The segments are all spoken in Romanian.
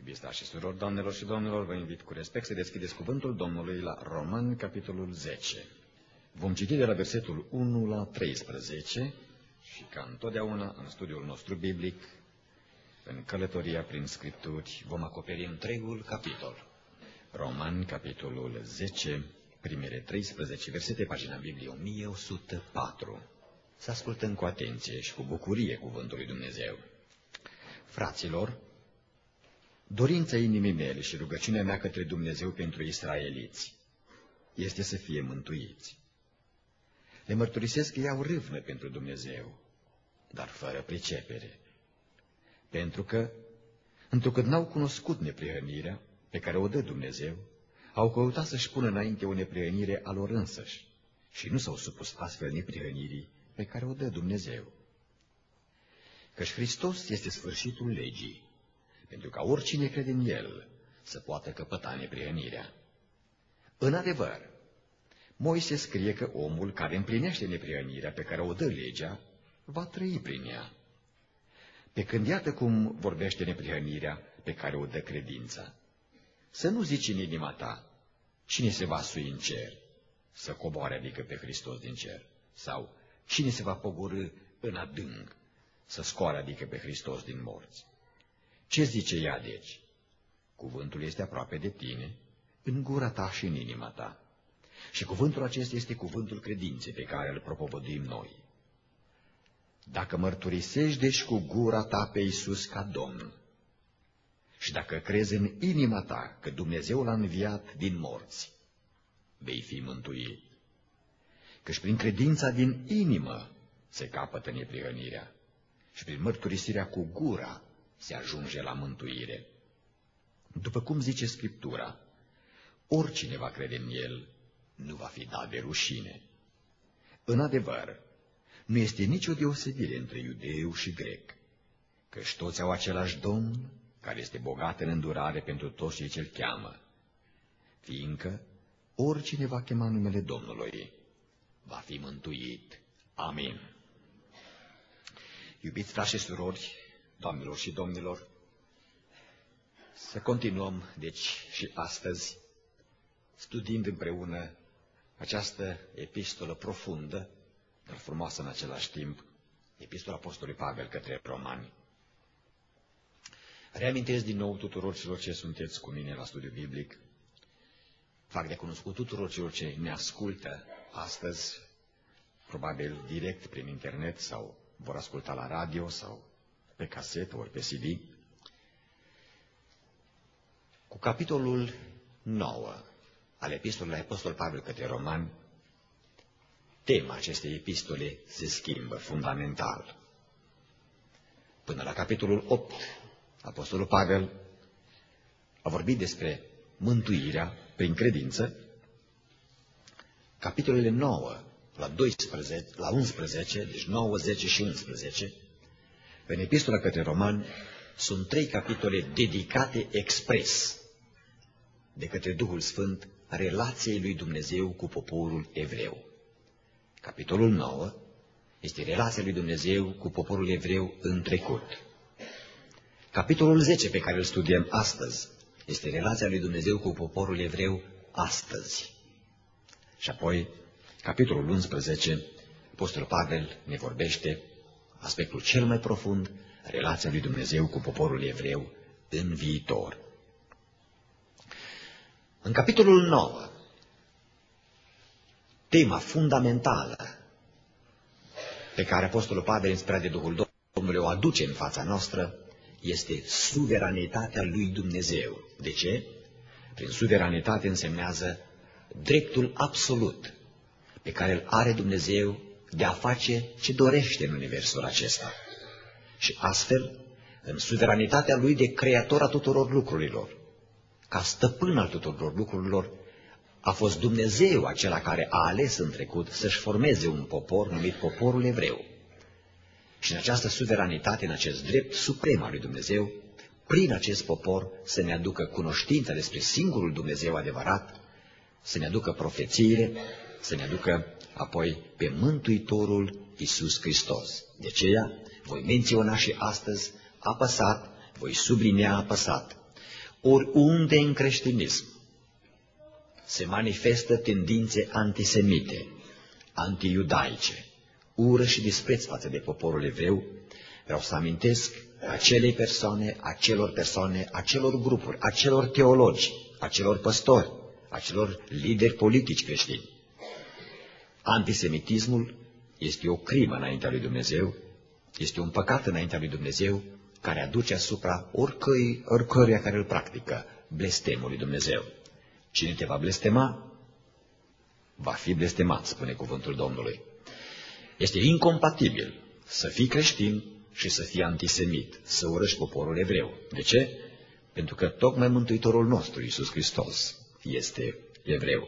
Iubiți frați și surori, doamnelor și domnilor, vă invit cu respect să deschideți cuvântul Domnului la Romani, capitolul 10. Vom citi de la versetul 1 la 13 și, ca întotdeauna, în studiul nostru biblic, în călătoria prin Scripturi, vom acoperi întregul capitol. Romani, capitolul 10, primele 13 versete, pagina Bibliei 1104. Să ascultăm cu atenție și cu bucurie cuvântul lui Dumnezeu. Fraților, dorința inimii mele și rugăciunea mea către Dumnezeu pentru israeliți este să fie mântuiți. Le mărturisesc că iau râvnă pentru Dumnezeu, dar fără pricepere, pentru că, întrucât n-au cunoscut neprihănirea pe care o dă Dumnezeu, au căutat să-și pună înainte o neprihănire a lor însăși și nu s-au supus astfel neprihănirii pe care o dă Dumnezeu. Căci Hristos este sfârșitul legii, pentru ca oricine crede în El să poată căpăta neprihănirea. În adevăr, Moise scrie că omul care împlinește neprihănirea pe care o dă legea va trăi prin ea. Pe când iată cum vorbește neprihănirea pe care o dă credința. Să nu zici în inima ta, cine se va sui în cer, să coboare adică pe Hristos din cer, sau cine se va pogorî în adânc, să scoare adică pe Hristos din morți. Ce zice ea, deci? Cuvântul este aproape de tine, în gura ta și în inima ta. Și cuvântul acesta este cuvântul credinței pe care îl propovăduim noi. Dacă mărturisești deci cu gura ta pe Iisus ca Domn, și dacă crezi în inima ta că Dumnezeu l-a înviat din morți, vei fi mântuit. Căci prin credința din inimă se capătă neprihănirea și prin mărturisirea cu gura se ajunge la mântuire. După cum zice Scriptura, oricine va crede în El nu va fi dat de rușine. În adevăr, nu este nicio deosebire între iudeu și grec, căci toți au același Domn, care este bogat în îndurare pentru toți cei ce-L cheamă, fiindcă oricine va chema numele Domnului va fi mântuit. Amin. Iubiți frați și surori, doamnelor și domnilor, să continuăm, deci, și astăzi, studiind împreună această epistolă profundă, dar frumoasă în același timp, epistola Apostolului Pavel către Romani. Reamintesc din nou tuturor celor ce sunteți cu mine la studiu biblic, fac de cunoscut tuturor celor ce ne ascultă astăzi, probabil direct prin internet sau vor asculta la radio sau pe casetă ori pe CD, cu capitolul 9 al epistolei Apostol Pavel către Romani, tema acestei epistole se schimbă fundamental. Până la capitolul 8, Apostolul Pavel a vorbit despre mântuirea prin credință. Capitolele 9 la 12, la 11, deci 9, 10 și 11, în epistola către Romani, sunt 3 capitole dedicate expres de către Duhul Sfânt relației lui Dumnezeu cu poporul evreu. Capitolul 9 este relația lui Dumnezeu cu poporul evreu în trecut. Capitolul 10 pe care îl studiem astăzi este relația lui Dumnezeu cu poporul evreu astăzi. Și apoi, capitolul 11, Apostolul Pavel ne vorbește aspectul cel mai profund, relația lui Dumnezeu cu poporul evreu în viitor. În capitolul 9, tema fundamentală pe care Apostolul Pavel, inspirat de Duhul Domnului, o aduce în fața noastră, este suveranitatea lui Dumnezeu. De ce? Prin suveranitate însemnează dreptul absolut pe care îl are Dumnezeu de a face ce dorește în universul acesta. Și astfel, în suveranitatea lui de creator a tuturor lucrurilor, ca stăpân al tuturor lucrurilor, a fost Dumnezeu acela care a ales în trecut să-și formeze un popor numit poporul evreu. Și în această suveranitate, în acest drept suprem al lui Dumnezeu, prin acest popor să ne aducă cunoștința despre singurul Dumnezeu adevărat, să ne aducă profețiile, să ne aducă apoi pe Mântuitorul Iisus Hristos. De aceea voi menționa și astăzi apăsat, voi sublinea apăsat, Oriunde în creștinism se manifestă tendințe antisemite, antiiudaice, ură și dispreț față de poporul evreu, vreau să amintesc acelei persoane, acelor grupuri, acelor teologi, acelor păstori, acelor lideri politici creștini. Antisemitismul este o crimă înaintea lui Dumnezeu, este un păcat înaintea lui Dumnezeu, care aduce asupra oricăruia care îl practică blestemul lui Dumnezeu. Cine te va blestema, va fi blestemat, spune cuvântul Domnului. Este incompatibil să fii creștin și să fii antisemit, să urăști poporul evreu. De ce? Pentru că tocmai Mântuitorul nostru, Iisus Hristos, este evreu.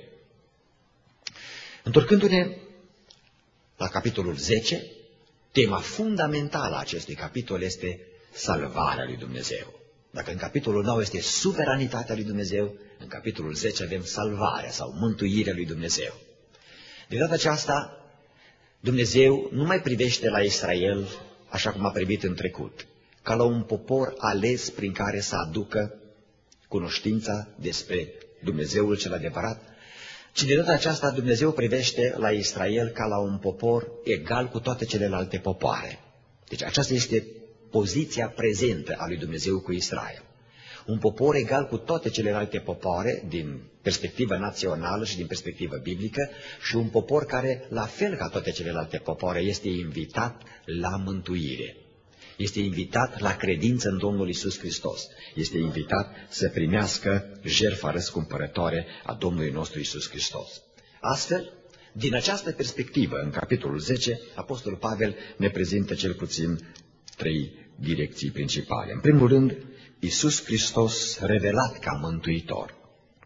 Întorcându-ne la capitolul 10, tema fundamentală a acestui capitol este salvarea lui Dumnezeu. Dacă în capitolul 9 este suveranitatea lui Dumnezeu, în capitolul 10 avem salvarea sau mântuirea lui Dumnezeu. De data aceasta, Dumnezeu nu mai privește la Israel așa cum a privit în trecut, ca la un popor ales prin care să aducă cunoștința despre Dumnezeul cel adevărat, ci de data aceasta Dumnezeu privește la Israel ca la un popor egal cu toate celelalte popoare. Deci aceasta este poziția prezentă a lui Dumnezeu cu Israel. Un popor egal cu toate celelalte popoare din perspectivă națională și din perspectivă biblică și un popor care, la fel ca toate celelalte popoare, este invitat la mântuire. Este invitat la credință în Domnul Iisus Hristos. Este invitat să primească jertfa răscumpărătoare a Domnului nostru Iisus Hristos. Astfel, din această perspectivă, în capitolul 10, Apostolul Pavel ne prezintă cel puțin 3 direcții principale. În primul rând, Iisus Hristos revelat ca mântuitor.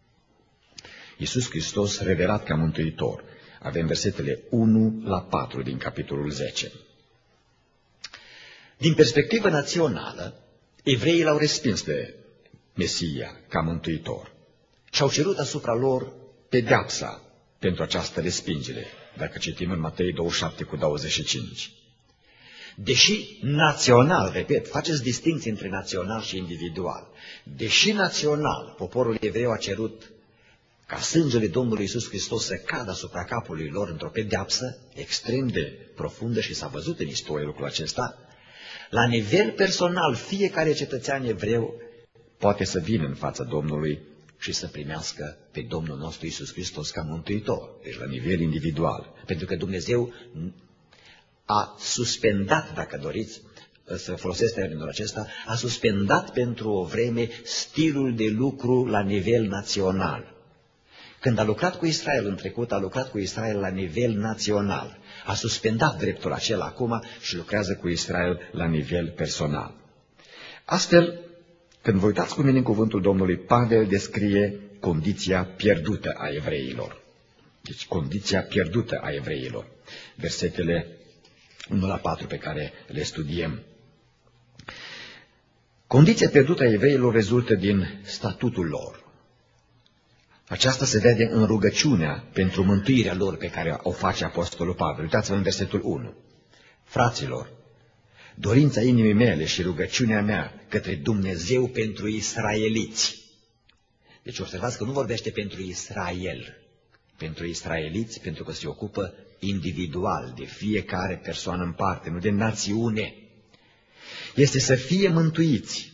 Iisus Hristos revelat ca mântuitor. Avem versetele 1 la 4 din capitolul 10. Din perspectivă națională, evreii l-au respins pe Mesia ca mântuitor și au cerut asupra lor pedeapsa pentru această respingere, dacă citim în Matei 27:25. Deși național, repet, faceți distinție între național și individual, deși național poporul evreu a cerut ca sângele Domnului Iisus Hristos să cadă asupra capului lor într-o pedeapsă extrem de profundă și s-a văzut în istorie lucrul acesta, la nivel personal, fiecare cetățean evreu poate să vină în fața Domnului și să primească pe Domnul nostru Iisus Hristos ca mântuitor, deci la nivel individual. Pentru că Dumnezeu a suspendat, dacă doriți să folosesc termenul acesta, a suspendat pentru o vreme stilul de lucru la nivel național. Când a lucrat cu Israel în trecut, a lucrat cu Israel la nivel național. A suspendat dreptul acela acum și lucrează cu Israel la nivel personal. Astfel, când vă uitați cu mine în cuvântul Domnului, Pavel descrie condiția pierdută a evreilor. Deci, condiția pierdută a evreilor. Versetele 1 la 4 pe care le studiem. Condiția pierdută a evreilor rezultă din statutul lor. Aceasta se vede în rugăciunea pentru mântuirea lor pe care o face Apostolul Pavel. Uitați-vă în versetul 1. Fraților, dorința inimii mele și rugăciunea mea către Dumnezeu pentru israeliți. Deci observați că nu vorbește pentru Israel, pentru israeliți, pentru că se ocupă individual de fiecare persoană în parte, nu de națiune. Este să fie mântuiți.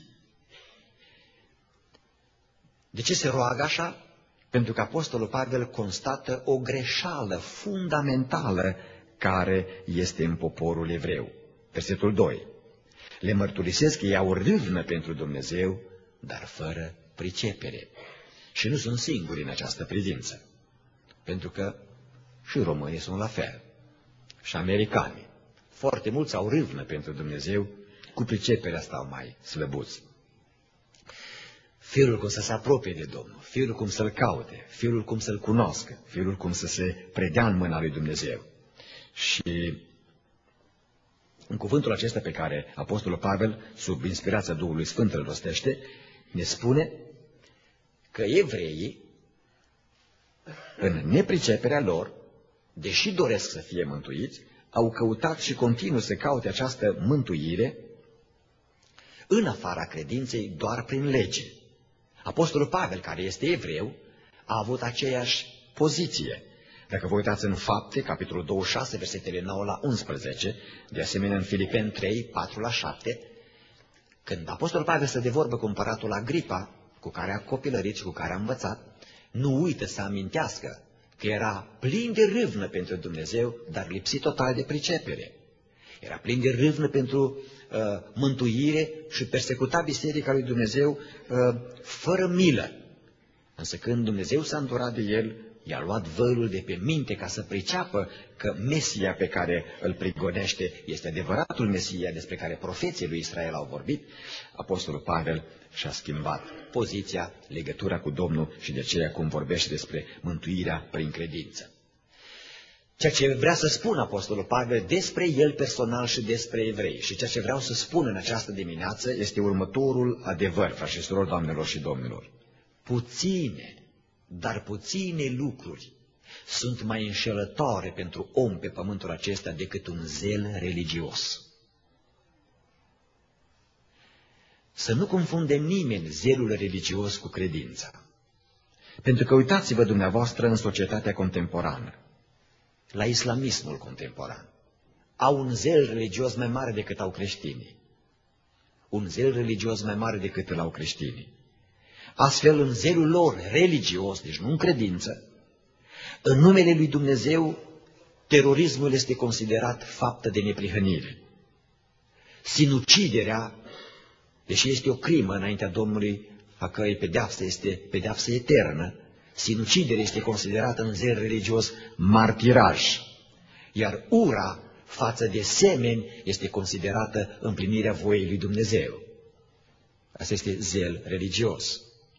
De ce se roagă așa? Pentru că Apostolul Pavel constată o greșeală fundamentală care este în poporul evreu. Versetul 2. Le mărturisesc că ei au râvnă pentru Dumnezeu, dar fără pricepere. Și nu sunt singuri în această privință. Pentru că și românii sunt la fel. Și americanii. Foarte mulți au râvnă pentru Dumnezeu, cu priceperea stau mai slăbuți. Felul cum să se apropie de Domnul, felul cum să-L caute, felul cum să-L cunoască, felul cum să se predea în mâna lui Dumnezeu. Și în cuvântul acesta pe care Apostolul Pavel, sub inspirația Duhului Sfânt, îl rostește, ne spune că evreii, în nepriceperea lor, deși doresc să fie mântuiți, au căutat și continuă să caute această mântuire în afara credinței doar prin lege. Apostolul Pavel, care este evreu, a avut aceeași poziție. Dacă vă uitați în Fapte, capitolul 26, versetele 9 la 11, de asemenea în Filipeni 3, 4 la 7, când Apostolul Pavel stă de vorbă cu împăratul Agripa, cu care a copilărit și cu care a învățat, nu uită să amintească că era plin de râvnă pentru Dumnezeu, dar lipsit total de pricepere. Era plin de râvnă pentru mântuire și persecuta biserica lui Dumnezeu fără milă. Însă când Dumnezeu s-a îndurat de el, i-a luat vărul de pe minte ca să priceapă că Mesia pe care îl prigonește este adevăratul Mesia despre care profeții lui Israel au vorbit. Apostolul Pavel și-a schimbat poziția, legătura cu Domnul și de aceea cum vorbește despre mântuirea prin credință. Ceea ce vrea să spună Apostolul Pavel despre el personal și despre evrei și ceea ce vreau să spun în această dimineață este următorul adevăr, frați și surori, doamnelor și domnilor. Dar puține lucruri sunt mai înșelătoare pentru om pe pământul acesta decât un zel religios. Să nu confunde nimeni zelul religios cu credința. Pentru că uitați-vă dumneavoastră în societatea contemporană, la islamismul contemporan. Au un zel religios mai mare decât au creștinii. Un zel religios mai mare decât îl au creștinii. Astfel, în zelul lor religios, deci nu în credință, în numele lui Dumnezeu, terorismul este considerat faptă de neprihănire. Sinuciderea, deși este o crimă înaintea Domnului, a cărei pedeapsă este pedeapsă eternă, sinuciderea este considerată în zel religios martiraj, iar ura față de semeni este considerată împlinirea voiei lui Dumnezeu. Asta este zel religios.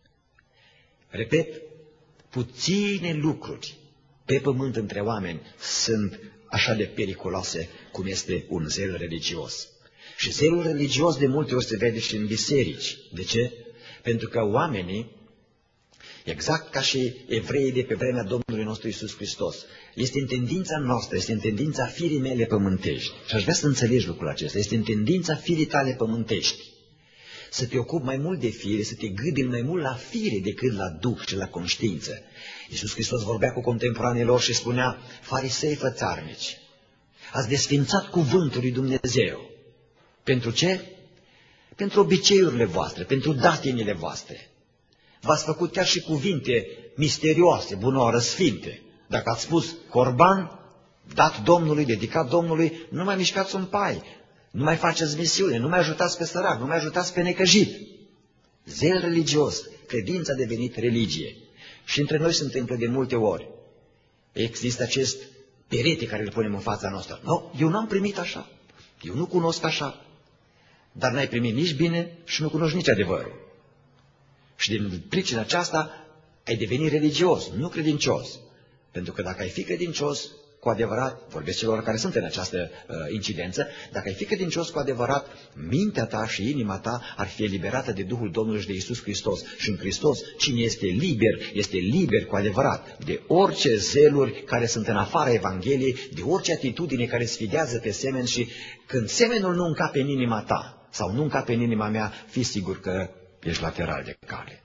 Repet, puține lucruri pe pământ între oameni sunt așa de periculoase cum este un zel religios. Și zelul religios de multe ori se vede și în biserici. De ce? Pentru că oamenii, exact ca și evreii de pe vremea Domnului nostru Iisus Hristos, este în tendința noastră, este în tendința firii mele pământești. Și aș vrea să înțelegi lucrul acesta. Este în tendința firii tale pământești. Să te ocupi mai mult de fire, să te gândi mai mult la fire decât la duh și la conștiință. Iisus Hristos vorbea cu contemporanii lor și spunea: farisei fățarnici, ați desfințat cuvântul lui Dumnezeu. Pentru ce? Pentru obiceiurile voastre, pentru datinile voastre. V-ați făcut chiar și cuvinte misterioase, bunoară, sfinte. Dacă ați spus corban, dat Domnului, dedicat Domnului, nu mai mișcați un pai, nu mai faceți misiune, nu mai ajutați pe sărac, nu mai ajutați pe necăjit. Zel religios, credința a devenit religie. Și între noi se întâmplă de multe ori. Există acest perete care îl punem în fața noastră. Nu, eu n-am primit așa, eu nu cunosc așa. Dar n-ai primit nici bine și nu cunoști nici adevărul. Și din pricina aceasta ai devenit religios, nu credincios. Pentru că dacă ai fi credincios, cu adevărat, vorbesc celor care sunt în această incidență, dacă ai fi credincios cu adevărat, mintea ta și inima ta ar fi eliberată de Duhul Domnului și de Iisus Hristos. Și în Hristos, cine este liber cu adevărat de orice zeluri care sunt în afara Evangheliei, de orice atitudine care sfidează pe semeni și când semenul nu încape în inima ta sau nu încape în inima mea, fii sigur că ești lateral de cale.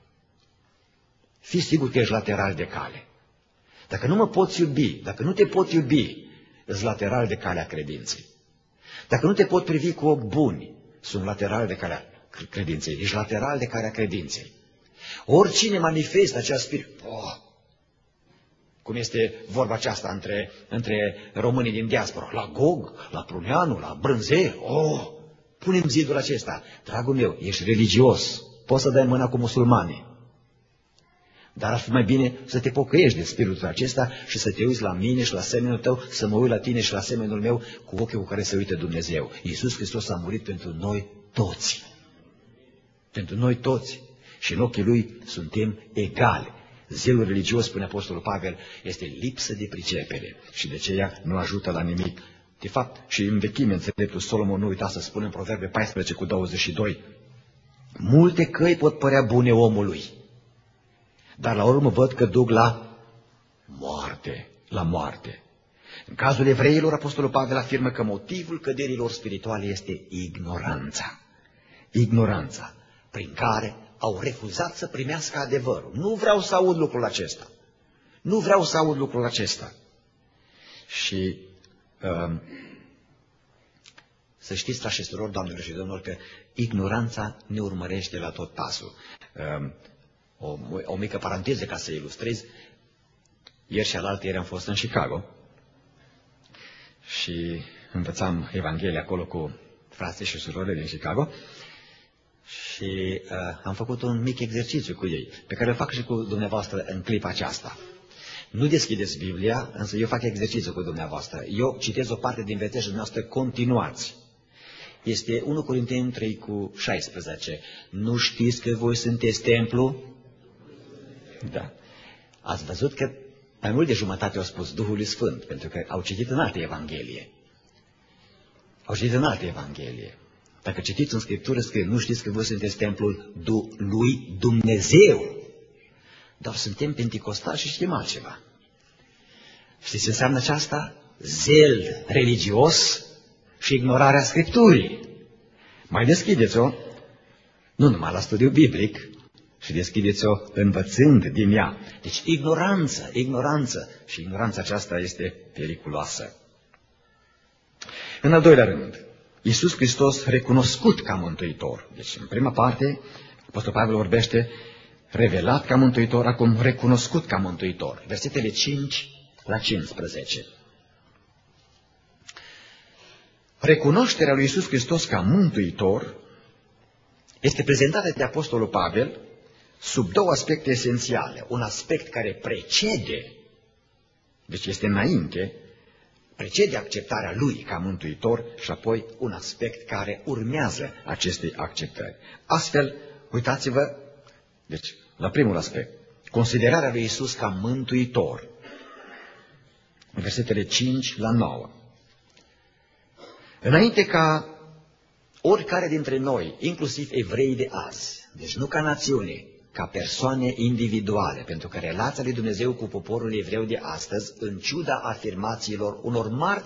Fii sigur că ești lateral de cale. Dacă nu mă poți iubi, dacă nu te pot iubi, ești lateral de calea credinței. Dacă nu te pot privi cu ochi buni, sunt lateral de calea credinței. Ești lateral de calea credinței. Oricine manifestă acest spirit, cum este vorba aceasta între românii din diaspora, la Gog, la Pruneanu, la Brânzei, punem zidul acesta. Dragul meu, ești religios, poți să dai mâna cu musulmanii. Dar ar fi mai bine să te pocăiești de spiritul acesta și să te uiți la mine și la semenul tău, să mă uit la tine și la semenul meu cu ochiul cu care se uită Dumnezeu. Iisus Hristos a murit pentru noi toți. Pentru noi toți. Și în ochii Lui suntem egali. Zelul religios, spune Apostolul Pavel, este lipsă de pricepere și de aceea nu ajută la nimic. De fapt, și în vechime, înțeleptul Solomon nu uita să spună în Proverbe 14:22, multe căi pot părea bune omului, dar la urmă văd că duc la moarte. În cazul evreilor, Apostolul Pavel afirmă că motivul căderilor spirituale este ignoranța. Ignoranța prin care au refuzat să primească adevărul. Nu vreau să aud lucrul acesta. Nu vreau să aud lucrul acesta. Și să știți, frați și surori, doamnelor și domnilor, că ignoranța ne urmărește la tot pasul. O mică paranteză ca să ilustrez. Ieri și alaltăieri am fost în Chicago și învățam Evanghelia acolo cu frații și surorile din Chicago și am făcut un mic exercițiu cu ei, pe care îl fac și cu dumneavoastră în clipa aceasta. Nu deschideți Biblia, însă eu fac exercițiu cu dumneavoastră. Eu citez o parte din versetul dumneavoastră, continuați. Este 1 Corinteni 3:16. Nu știți că voi sunteți templu? Da. Ați văzut că mai mult de jumătate au spus Duhului Sfânt, pentru că au citit în alte Evanghelie. Au citit în alte Evanghelie. Dacă citiți în Scriptură, scrie, nu știți că voi sunteți templul lui Dumnezeu. Dar suntem penticostali și știm altceva. Știți ce înseamnă aceasta? Zel religios și ignorarea Scripturii. Mai deschideți-o, nu numai la studiu biblic, și deschideți-o învățând din ea. Deci ignoranță. Și ignoranța aceasta este periculoasă. În al doilea rând, Iisus Hristos recunoscut ca Mântuitor. Deci în prima parte, Apostolul Pavel vorbește revelat ca Mântuitor, acum recunoscut ca Mântuitor. Versetele 5-15. Recunoașterea lui Iisus Hristos ca Mântuitor este prezentată de Apostolul Pavel sub două aspecte esențiale. Un aspect care precede, deci este înainte, precede acceptarea lui ca Mântuitor și apoi un aspect care urmează acestei acceptări. Astfel, uitați-vă, deci, la primul aspect, considerarea lui Iisus ca Mântuitor. În versetele 5-9. Înainte ca oricare dintre noi, inclusiv evrei de azi, deci nu ca națiune, ca persoane individuale, pentru că relația lui Dumnezeu cu poporul evreu de astăzi, în ciuda afirmațiilor unor mari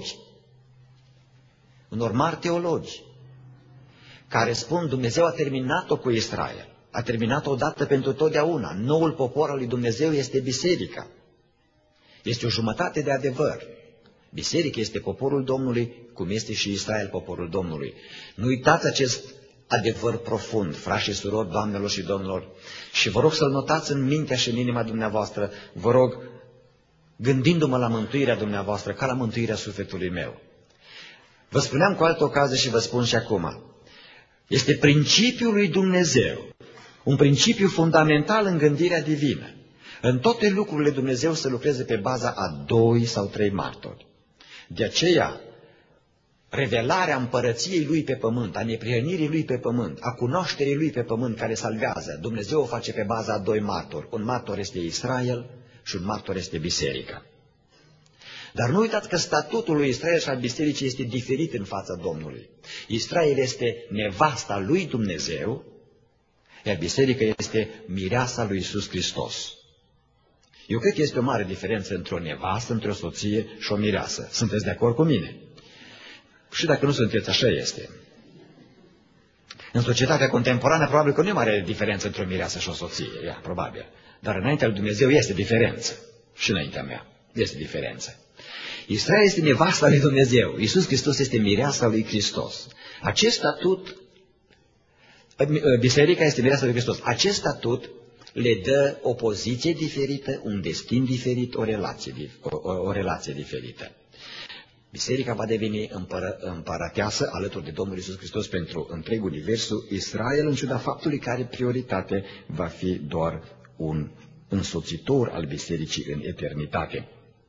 teologi, care spun Dumnezeu a terminat-o cu Israel, a terminat-o odată pentru totdeauna, noul popor al lui Dumnezeu este biserica. Este o jumătate de adevăr. Biserica este poporul Domnului, cum este și Israel poporul Domnului. Nu uitați acest adevăr profund, frați și surori, doamnelor și domnilor, și vă rog să-l notați în mintea și în inima dumneavoastră, vă rog, gândindu-mă la mântuirea dumneavoastră, ca la mântuirea sufletului meu. Vă spuneam cu altă ocazie și vă spun și acum, este principiul lui Dumnezeu, un principiu fundamental în gândirea divină. În toate lucrurile Dumnezeu să lucreze pe baza a 2 sau 3 martori. De aceea, revelarea împărăției lui pe pământ, a neprihănirii lui pe pământ, a cunoașterii lui pe pământ care salvează, Dumnezeu o face pe baza a 2 martori. Un martor este Israel și un martor este biserica. Dar nu uitați că statutul lui Israel și al bisericii este diferit în fața Domnului. Israel este nevasta lui Dumnezeu, iar biserica este mireasa lui Iisus Hristos. Eu cred că este o mare diferență între o nevastă, între o soție și o mireasă. Sunteți de acord cu mine? Și dacă nu sunteți, așa este. În societatea contemporană, probabil că nu e mare diferență între o mireasă și o soție. Ia, probabil. Dar înaintea lui Dumnezeu este diferență. Și înaintea mea este diferență. Israel este nevasta lui Dumnezeu. Iisus Hristos este mireasa lui Hristos. Acest statut, biserica este mireasa lui Hristos. Acest statut le dă o poziție diferită, un destin diferit, o relație diferită. Biserica va deveni împărăteasă alături de Domnul Iisus Hristos pentru întreg universul Israel, în ciuda faptului că are prioritate, va fi doar un însoțitor al bisericii în eternitate.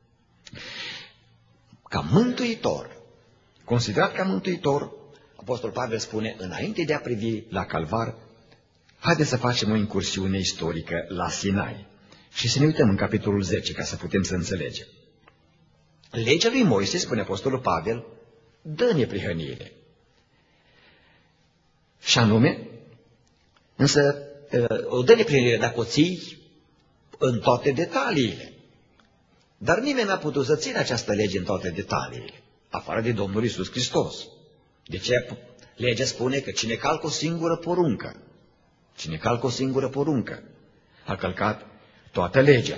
Ca mântuitor, considerat ca mântuitor, Apostolul Pavel spune, înainte de a privi la Calvar, haideți să facem o incursiune istorică la Sinai. Și să ne uităm în capitolul 10, ca să putem să înțelegem. Legea lui Moise, spune Apostolul Pavel, dă neprihănire. Și anume, însă o dă neprihănire dacă o ții în toate detaliile. Dar nimeni n-a putut să țină această lege în toate detaliile, afară de Domnul Iisus Hristos. De ce legea spune că cine calcă o singură poruncă, Cine calcă o singură poruncă, a călcat toată legea.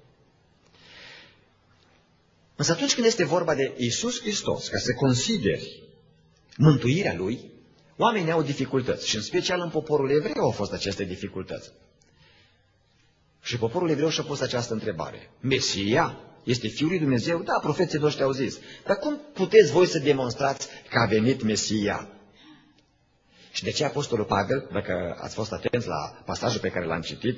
Însă atunci când este vorba de Iisus Hristos, ca să consideri mântuirea Lui, oamenii au dificultăți și în special în poporul evreu au fost aceste dificultăți. Și poporul evreu și-a pus această întrebare. Mesia este Fiul lui Dumnezeu? Da, profeții noștri au zis. Dar cum puteți voi să demonstrați că a venit Mesia? Și de ce Apostolul Pavel, dacă ați fost atenți la pasajul pe care l-am citit,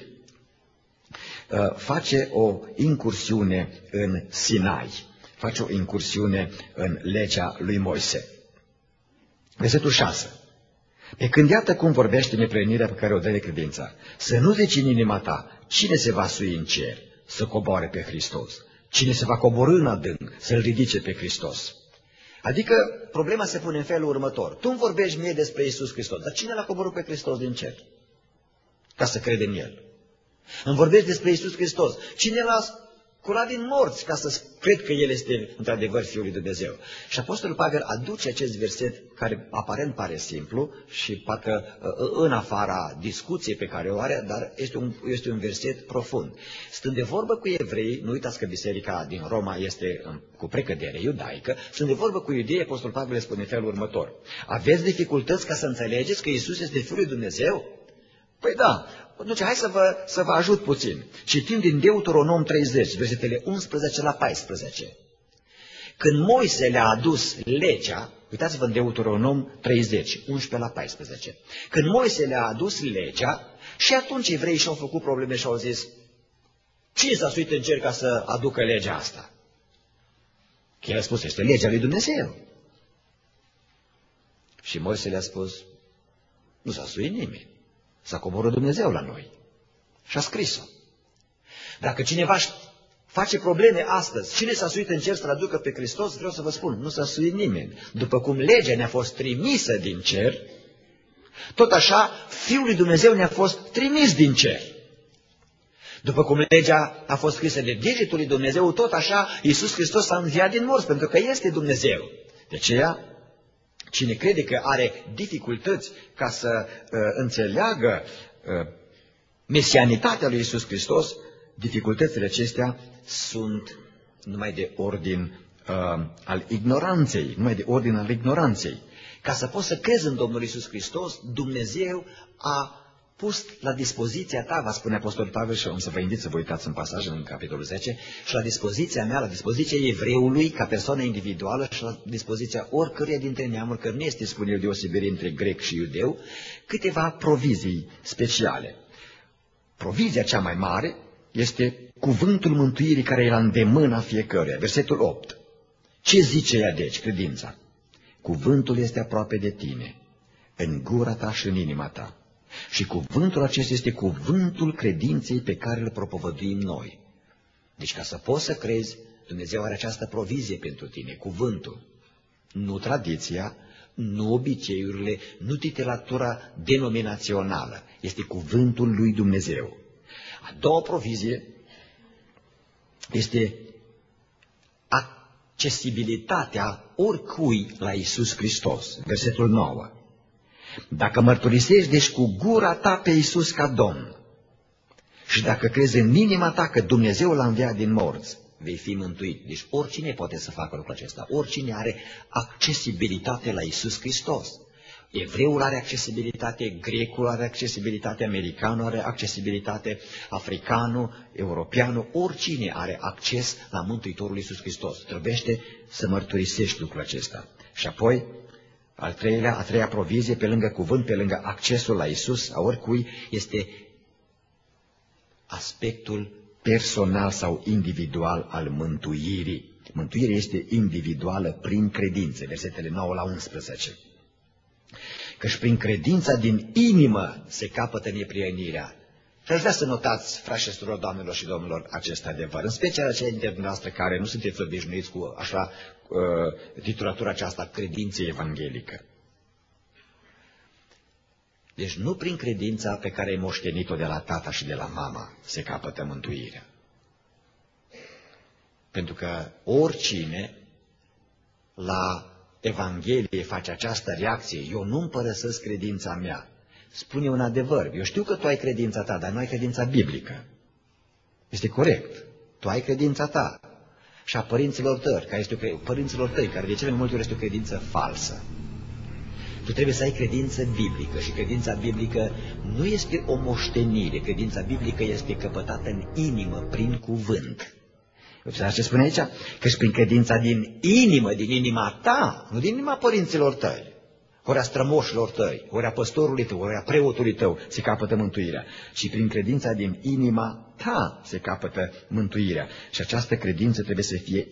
face o incursiune în Sinai, face o incursiune în legea lui Moise. Versetul 6. Pe când iată cum vorbește neprihănirea pe care o dă de credința, să nu zici în inima ta, cine se va sui în cer, să coboare pe Hristos, cine se va coborî în adânc, să-L ridice pe Hristos. Adică problema se pune în felul următor. Tu îmi vorbești mie despre Iisus Hristos, dar cine l-a coborât pe Hristos din cer? Ca să cred în El. Îmi vorbești despre Iisus Hristos. Cine l-a curat din morți ca să cred că El este într-adevăr Fiul lui Dumnezeu? Și Apostolul Pavel aduce acest verset care aparent pare simplu și parcă în afara discuției pe care o are, dar este un verset profund. Stând de vorbă cu evrei, nu uitați că biserica din Roma este cu precădere iudaică, stând de vorbă cu iudei, Apostolul Pavel le spune felul următor. Aveți dificultăți ca să înțelegeți că Iisus este Fiul lui Dumnezeu? Păi da, atunci hai să vă ajut puțin. Citim din Deuteronom 30, versetele 11 la 14. Când Moise le-a adus legea, uitați-vă în Deuteronom 30, 11 la 14. Când Moise le-a adus legea, și atunci evreii și-au făcut probleme și au zis, cine s-a suit în cer ca să aducă legea asta? Că el a spus, este legea lui Dumnezeu. Și Moise le-a spus, nu s-a suit nimeni. S-a coborât Dumnezeu la noi și a scris-o. Dacă cineva face probleme astăzi, cine s-a suit în cer să aducă pe Hristos, vreau să vă spun, nu s-a suit nimeni. După cum legea ne-a fost trimisă din cer, tot așa Fiul lui Dumnezeu ne-a fost trimis din cer. După cum legea a fost scrisă de degetul lui Dumnezeu, tot așa Iisus Hristos s-a înviat din morți, pentru că este Dumnezeu. De aceea, cine crede că are dificultăți ca să înțeleagă mesianitatea lui Iisus Hristos, dificultățile acestea sunt numai de ordin al ignoranței, numai de ordin al ignoranței. Ca să poți să crezi în Domnul Iisus Hristos, Dumnezeu a pus la dispoziția ta, va spune Apostolul Pavel, și o să vă invit să vă uitați în pasaj în capitolul 10, și la dispoziția mea, la dispoziția evreului ca persoană individuală și la dispoziția oricăruia dintre neamuri, că nu este, spune el, deosebire între grec și iudeu, câteva provizii speciale. Provizia cea mai mare este cuvântul mântuirii care e la îndemâna fiecăruia. Versetul 8. Ce zice ea deci, credința? Cuvântul este aproape de tine, în gura ta și în inima ta. Și cuvântul acesta este cuvântul credinței pe care îl propovăduim noi. Deci ca să poți să crezi, Dumnezeu are această provizie pentru tine, cuvântul. Nu tradiția, nu obiceiurile, nu titulatura denominațională. Este cuvântul lui Dumnezeu. A doua provizie este accesibilitatea oricui la Iisus Hristos. Versetul 9. Dacă mărturisești deci cu gura ta pe Iisus ca Domn și dacă crezi în inima ta că Dumnezeu l-a înviat din morți, vei fi mântuit. Deci oricine poate să facă lucrul acesta. Oricine are accesibilitate la Iisus Hristos. Evreul are accesibilitate, grecul are accesibilitate, americanul are accesibilitate, africanul, europeanul, oricine are acces la Mântuitorul Iisus Hristos. Trebuiește să mărturisești lucrul acesta. Și apoi, a treia provizie, pe lângă cuvânt, pe lângă accesul la Iisus, a oricui, este aspectul personal sau individual al mântuirii. Mântuirea este individuală prin credință, versetele 9 la 11. Căci prin credința din inimă se capătă neprihănirea. Și aș vrea să notați, frați și surori, doamnelor și domnilor, acest adevăr. În special aceia dintre dumneavoastră care nu sunteți obișnuiți cu așa titulatura aceasta, credință evanghelică. Deci nu prin credința pe care ai moștenit-o de la tata și de la mama se capătă mântuirea. Pentru că oricine la Evanghelie face această reacție, eu nu îmi părăsesc credința mea, spune un adevăr. Eu știu că tu ai credința ta, dar nu ai credința biblică. Este corect. Tu ai credința ta și a părinților tăi, care de cele mai multe ori este o credință falsă. Tu trebuie să ai credință biblică și credința biblică nu este o moștenire. Credința biblică este căpătată în inimă, prin cuvânt. Observați ce spune aici? Că și prin credința din inima ta, nu din inima părinților tăi, ori a strămoșilor tăi, ori a păstorului tău, ori a preotului tău, se capătă mântuirea. Și prin credința din inima ta se capătă mântuirea. Și această credință trebuie să fie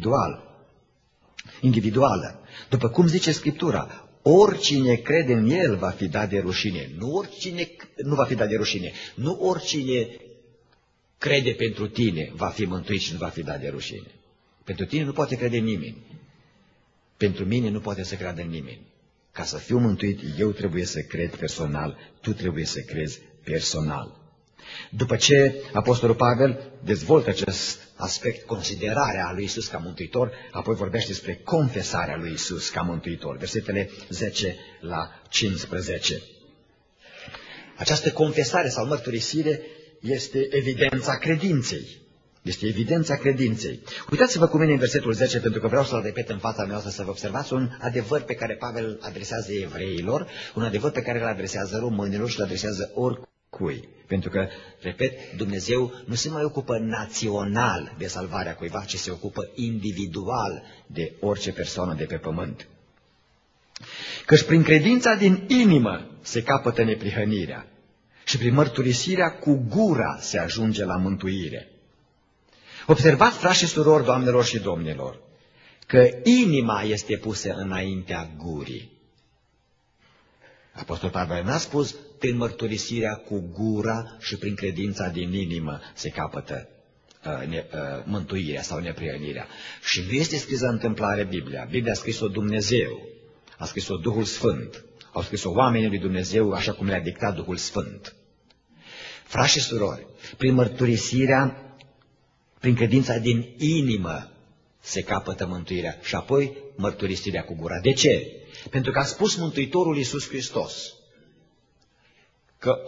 individuală. După cum zice Scriptura, oricine crede în El va fi dat de rușine. Nu va fi dat de rușine. Nu oricine crede pentru tine va fi mântuit și nu va fi dat de rușine. Pentru tine nu poate crede nimeni. Pentru mine nu poate să creadă nimeni. Ca să fiu mântuit, eu trebuie să cred personal, tu trebuie să crezi personal. După ce Apostolul Pavel dezvoltă acest aspect, considerarea lui Iisus ca mântuitor, apoi vorbește despre confesarea lui Iisus ca mântuitor, versetele 10 la 15. Această confesare sau mărturisire este evidența credinței. Este evidența credinței. Uitați-vă cu mine în versetul 10, pentru că vreau să-l repet în fața mea, să vă observați un adevăr pe care Pavel îl adresează evreilor, un adevăr pe care îl adresează românilor și îl adresează oricui. Pentru că, repet, Dumnezeu nu se mai ocupă național de salvarea cuiva, ci se ocupă individual de orice persoană de pe pământ. Căci prin credința din inimă se capătă neprihănirea și prin mărturisirea cu gura se ajunge la mântuire. Observați, frați și surori, doamnelor și domnilor, că inima este pusă înaintea gurii. Apostolul Pavel n-a spus prin mărturisirea cu gura și prin credința din inimă se capătă mântuirea sau neprihănirea. Și nu este scrisă întâmplare Biblia. Biblia a scris-o Dumnezeu, a scris-o Duhul Sfânt, au scris-o oamenii lui Dumnezeu așa cum le-a dictat Duhul Sfânt. Frați și surori, prin mărturisirea, prin credința din inimă se capătă mântuirea și apoi mărturisirea cu gura. De ce? Pentru că a spus Mântuitorul Iisus Hristos că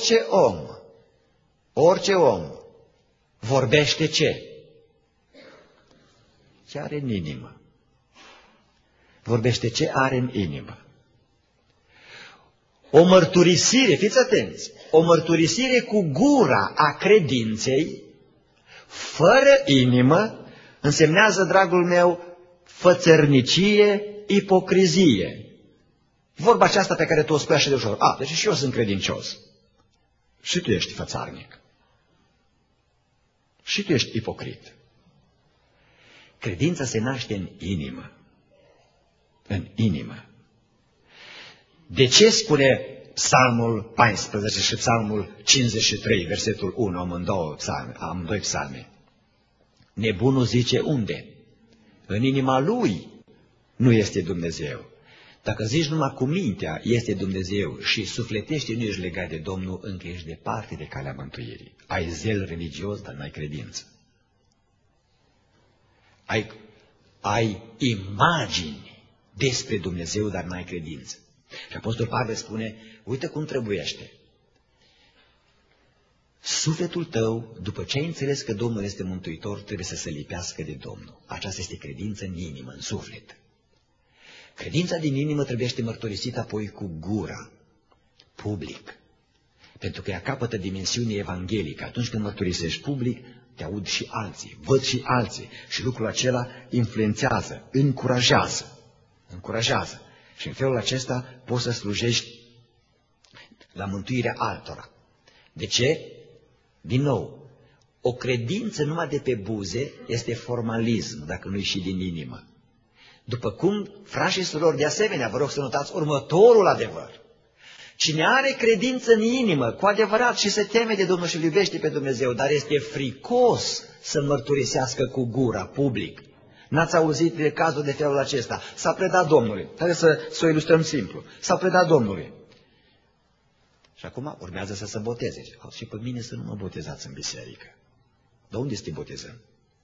orice om vorbește ce? Ce are în inimă. Vorbește ce are în inimă. O mărturisire, fiți atenți, o mărturisire cu gura a credinței, fără inimă, însemnează, dragul meu, fățărnicie, ipocrizie. Vorba aceasta pe care tu o spui așa de ușor. Deci și eu sunt credincios. Și tu ești fățarnic. Și tu ești ipocrit. Credința se naște în inimă. În inimă. De ce spune Psalmul 14 și Psalmul 53, versetul 1, amândoi psalme? Nebunul zice unde? În inima lui nu este Dumnezeu. Dacă zici numai cu mintea este Dumnezeu și sufletește nu ești legat de Domnul, încă ești departe de calea mântuirii. Ai zel religios, dar n-ai credință. Ai imagini despre Dumnezeu, dar n-ai credință. Și Apostolul Pavel spune, uite cum trebuiește. Sufletul tău, după ce ai înțeles că Domnul este mântuitor, trebuie să se lipească de Domnul. Aceasta este credință în inimă, în suflet. Credința din inimă trebuie mărturisită apoi cu gura, public. Pentru că ea capătă dimensiune evanghelică. Atunci când mărturisești public, te aud și alții, văd și alții. Și lucrul acela influențează, încurajează. Și în felul acesta poți să slujești la mântuirea altora. De ce? Din nou, o credință numai de pe buze este formalism, dacă nu-i și din inimă. După cum, frați și surori, de asemenea, vă rog să notați următorul adevăr. Cine are credință în inimă, cu adevărat, și se teme de Domnul și îl iubește pe Dumnezeu, dar este fricos să mărturisească cu gura, public. N-ați auzit de cazul de felul acesta. S-a predat Domnului. Haideți să o ilustrăm simplu. S-a predat Domnului. Și acum urmează să se boteze. Și pe mine să nu mă botezați în biserică. Dar unde să te botezăm?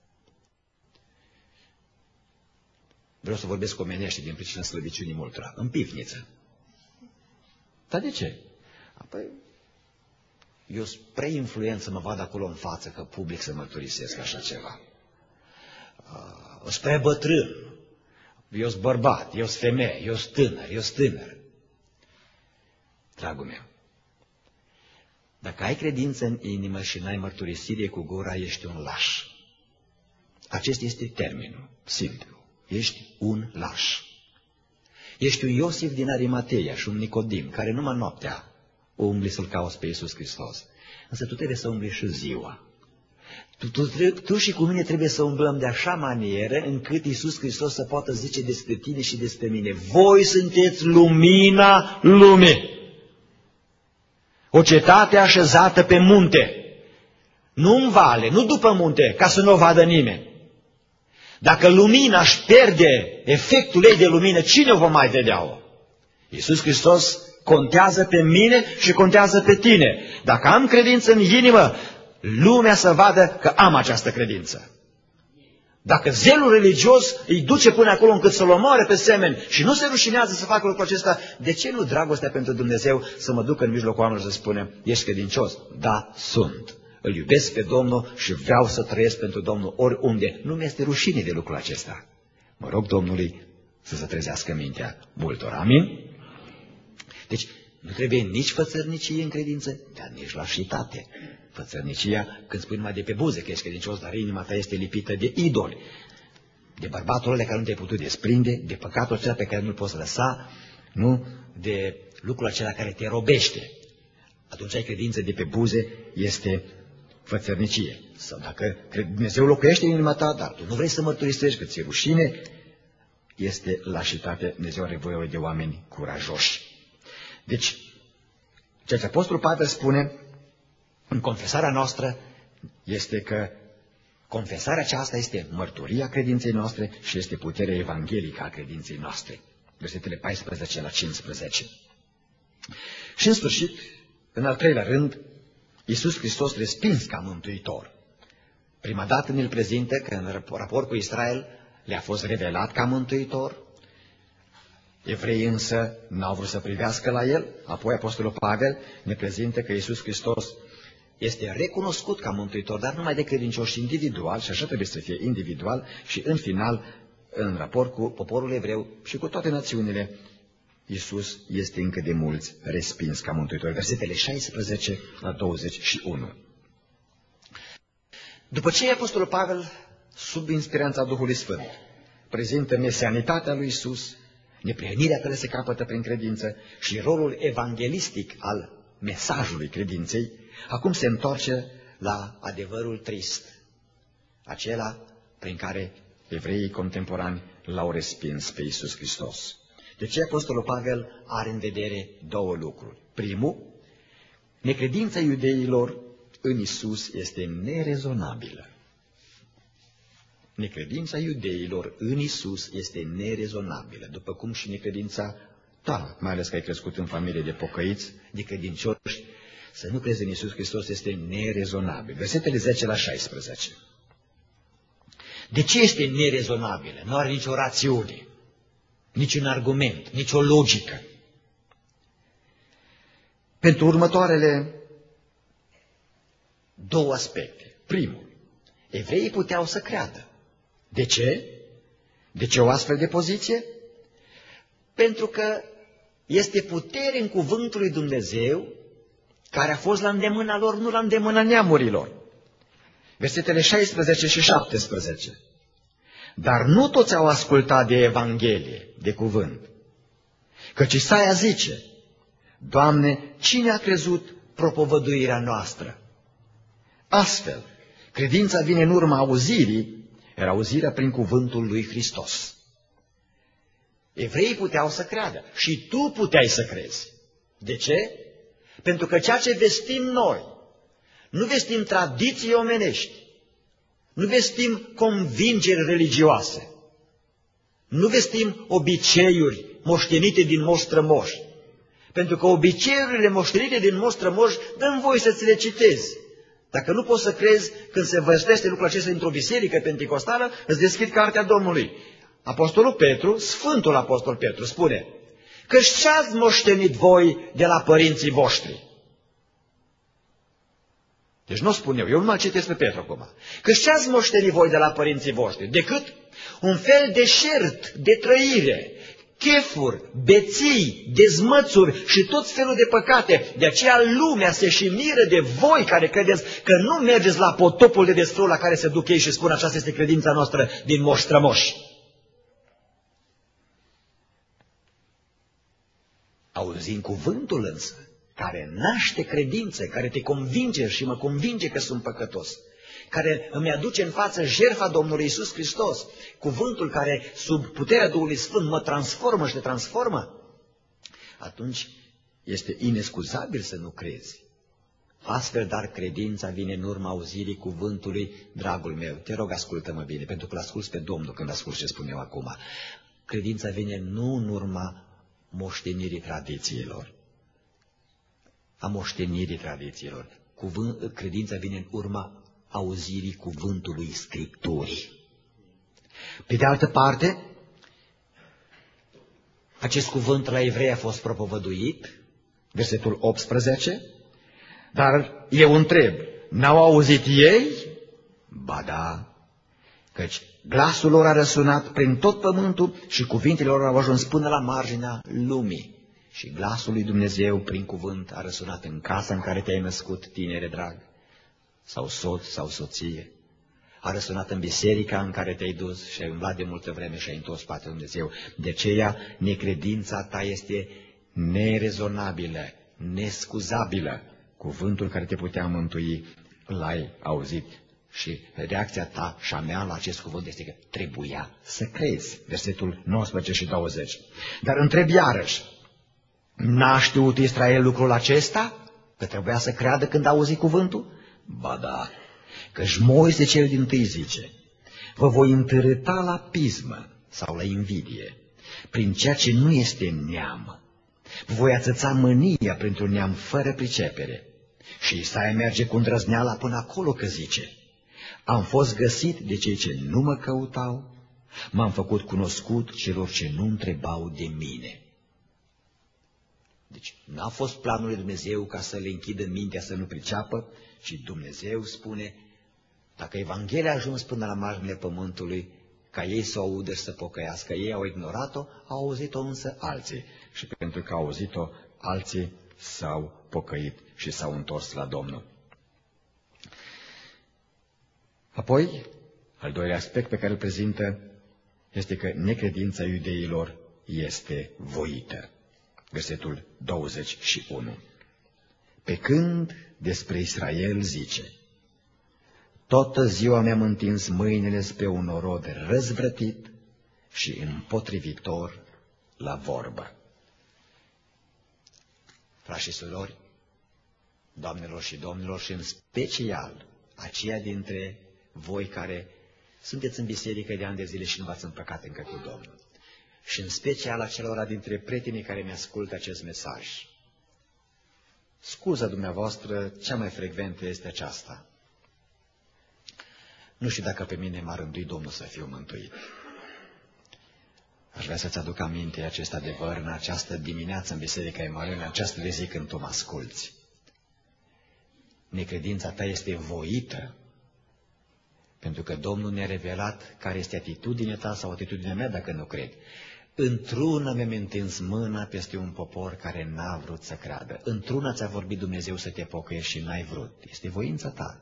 Vreau să vorbesc omenește din pricina slăbiciunii multora. În pivniță. Dar de ce? Păi, eu spre influență mă vad acolo în față, că public să mărturisesc așa ceva. Spre bătrân, eu sunt bărbat, eu sunt femeie, eu sunt tânăr, eu sunt tânăr. Dragul meu, dacă ai credință în inimă și n-ai mărturisire cu gura, ești un laș. Acesta este termenul, simplu. Ești un laș. Ești un Iosif din Arimateia și un Nicodim, care numai noaptea umbli să-L cauți pe Iisus Hristos. Însă tu trebuie să umbli și ziua. Tu și cu mine trebuie să umblăm de așa manieră încât Iisus Hristos să poată zice despre tine și despre mine: voi sunteți lumina lumii. O cetate așezată pe munte, nu în vale, nu după munte, ca să nu o vadă nimeni. Dacă lumina își pierde efectul ei de lumină, cine o va mai vedea-o? Iisus Hristos contează pe mine și contează pe tine. Dacă am credință în inimă, lumea să vadă că am această credință. Dacă zelul religios îi duce până acolo încât să-l omoare pe semeni și nu se rușinează să facă lucrul acesta, de ce nu dragostea pentru Dumnezeu să mă ducă în mijlocul oamenilor să spunem: ești credincios? Da, sunt. Îl iubesc pe Domnul și vreau să trăiesc pentru Domnul oriunde. Nu mi-este rușine de lucrul acesta. Mă rog Domnului să se trezească mintea multor. Amin? Deci nu trebuie nici fățărnicie în credință, dar nici lașitate. Fățărnicia când spui numai de pe buze că ești credincios, dar inima ta este lipită de idoli, de bărbatul ăla care nu te-ai putut desprinde, de păcatul acela pe care nu-l poți lăsa, nu? De lucrul acela care te robește. Atunci ai credință de pe buze, este fățărnicie. Sau dacă Dumnezeu locuiește în inima ta, dar tu nu vrei să mărturisești, că ți-e rușine, este lașitate. Dumnezeu are voie de oameni curajoși. Deci, ceea ce Apostolul Pavel spune în confesarea noastră este că confesarea aceasta este mărturia credinței noastre și este puterea evanghelică a credinței noastre. Versetele 14 la 15. Și în sfârșit, în al treilea rând, Iisus Hristos respins ca mântuitor. Prima dată ne-l prezintă că în raport cu Israel le-a fost revelat ca mântuitor. Evreii însă n-au vrut să privească la el. Apoi Apostolul Pavel ne prezintă că Iisus Hristos este recunoscut ca mântuitor, dar numai de credincioși individual, și așa trebuie să fie individual, și în final, în raport cu poporul evreu și cu toate națiunile, Iisus este încă de mulți respins ca mântuitor. Versetele 16 la 21. După ce Apostolul Pavel, sub inspiranța Duhului Sfânt, prezintă mesianitatea lui Iisus, neprihănirea care se capătă prin credință și rolul evanghelistic al mesajului credinței, acum se întoarce la adevărul trist, acela prin care evreii contemporani l-au respins pe Iisus Hristos. De ce Apostolul Pavel are în vedere două lucruri. Primul, necredința iudeilor în Iisus este nerezonabilă. Necredința iudeilor în Iisus este nerezonabilă, după cum și necredința ta, mai ales că ai crescut în familie de pocăiți, de credincioși, să nu crezi în Iisus Hristos este nerezonabil. Versetele 10 la 16. De ce este nerezonabilă? Nu are nicio rațiune, niciun argument, nicio logică. Pentru următoarele două aspecte. Primul, evreii puteau să creadă. De ce? De ce o astfel de poziție? Pentru că este putere în cuvântul lui Dumnezeu care a fost la îndemâna lor, nu la îndemâna neamurilor. Versetele 16 și 17. Dar nu toți au ascultat de Evanghelie, de cuvânt. Căci Isaia zice: Doamne, cine a crezut propovăduirea noastră? Astfel, credința vine în urma auzirii, iar auzirea prin cuvântul lui Hristos. Evreii puteau să creadă și tu puteai să crezi. De ce? Pentru că ceea ce vestim noi, nu vestim tradiții omenești, nu vestim convingeri religioase, nu vestim obiceiuri moștenite din moși strămoși, pentru că obiceiurile moștenite din moși strămoși dă-mi voie să ți le citezi. Dacă nu poți să crezi când se vestește lucrul acesta într-o biserică penticostală, îți deschid cartea Domnului. Apostolul Petru, Sfântul Apostol Petru, spune: Căci ce ați moștenit voi de la părinții voștri? Deci nu o spun eu nu mai citesc pe Petru acum. Că ce ați moștenit voi de la părinții voștri? Decât un fel de șert, de trăire, chefuri, beții, dezmățuri și tot felul de păcate. De aceea lumea se și miră de voi care credeți că nu mergeți la potopul de desfrâu la care se duc ei și spun aceasta este credința noastră din moși strămoși. Auzind cuvântul însă, care naște credință, care te convinge și mă convinge că sunt păcătos, care îmi aduce în față jertfa Domnului Iisus Hristos, cuvântul care sub puterea Duhului Sfânt mă transformă și te transformă, atunci este inescuzabil să nu crezi. Astfel, dar, credința vine în urma auzirii cuvântului, dragul meu. Te rog, ascultă-mă bine, pentru că l-asculți pe Domnul când asculți ce spun eu acum. Credința vine nu în urma moștenirii tradițiilor, a moștenirii tradițiilor. Credința vine în urma auzirii cuvântului Scripturii. Pe de altă parte, acest cuvânt la evrei a fost propovăduit, versetul 18, dar eu întreb, n-au auzit ei? Ba da, căci glasul lor a răsunat prin tot pământul și cuvintele lor au ajuns până la marginea lumii. Și glasul lui Dumnezeu prin cuvânt a răsunat în casa în care te-ai născut, tinere drag, sau soț sau soție. A răsunat în biserica în care te-ai dus și ai umblat de multă vreme și ai întors spatele lui Dumnezeu. De aceea necredința ta este nerezonabilă, nescuzabilă. Cuvântul care te putea mântui l-ai auzit. Și reacția ta și a mea la acest cuvânt este că trebuia să crezi. Versetul 19 și 20. Dar întreb iarăși, n-a știut Israel lucrul acesta? Că trebuia să creadă când a auzit cuvântul? Ba da, căci Moise cel dintâi zice, vă voi întărâta la pismă sau la invidie, prin ceea ce nu este neam. Vă voi ațăța mânia printr-un neam fără pricepere. Și Isaia merge cu îndrăzneala până acolo că zice, am fost găsit de cei ce nu mă căutau, m-am făcut cunoscut celor ce nu întrebau de mine. Deci n-a fost planul lui Dumnezeu ca să le închidă mintea să nu priceapă, ci Dumnezeu spune, dacă Evanghelia a ajuns până la marginile pământului, ca ei să o audă și să pocăiască, ei au ignorat-o, au auzit-o însă alții. Și pentru că au auzit-o, alții s-au pocăit și s-au întors la Domnul. Apoi, al doilea aspect pe care îl prezintă este că necredința iudeilor este voită. Versetul 21. Pe când despre Israel zice, toată ziua mi-am întins mâinile spre un norod răzvrătit și împotrivitor la vorbă. Frați și surori, doamnelor și domnilor, și în special aceia dintre voi care sunteți în biserică de ani de zile și nu v-ați împăcat încă cu Domnul, și în special acelora dintre prietenii care mi-ascultă acest mesaj. Scuza dumneavoastră cea mai frecventă este aceasta. Nu știu dacă pe mine m-a rânduit Domnul să fiu mântuit. Aș vrea să-ți aduc aminte acest adevăr în această dimineață în Biserica Emanuel, în această de zi când tu mă asculți. Necredința ta este voită, pentru că Domnul ne-a revelat care este atitudinea ta sau atitudinea mea dacă nu cred. Într-una mi-am întins mâna peste un popor care n-a vrut să creadă. Într-una ți-a vorbit Dumnezeu să te pocăiești și n-ai vrut. Este voința ta.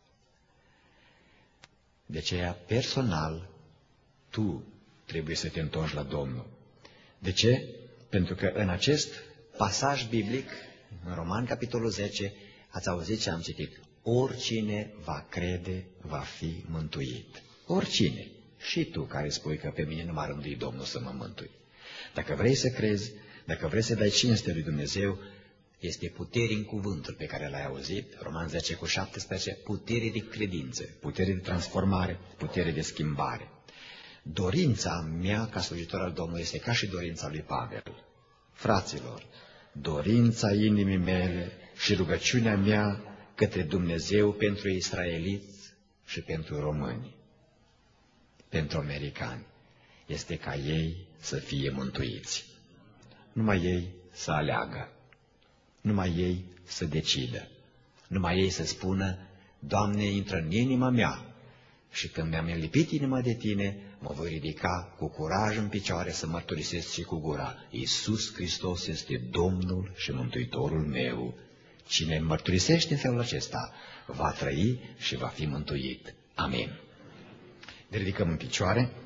De aceea, personal, tu trebuie să te întorci la Domnul. De ce? Pentru că în acest pasaj biblic, în Roman, capitolul 10, ați auzit ce am citit. Oricine va crede, va fi mântuit. Oricine. Și tu care spui că pe mine nu m-a rânduit Domnul să mă mântui. Dacă vrei să crezi, dacă vrei să dai cinste lui Dumnezeu, este putere în cuvântul pe care l-ai auzit, Roman 10:17, putere de credință, putere de transformare, putere de schimbare. Dorința mea ca slujitor al Domnului este ca și dorința lui Pavel. Fraților, dorința inimii mele și rugăciunea mea către Dumnezeu pentru israeliți și pentru români, pentru americani, este ca ei să fie mântuiți. Numai ei să aleagă, numai ei să decidă, numai ei să spună Doamne, intră în inima mea și când mi-am lipit inima de Tine, mă voi ridica cu curaj în picioare să mărturisesc și cu gura: Iisus Hristos este Domnul și Mântuitorul meu. Cine mărturisește în felul acesta va trăi și va fi mântuit. Amin. Ne ridicăm în picioare.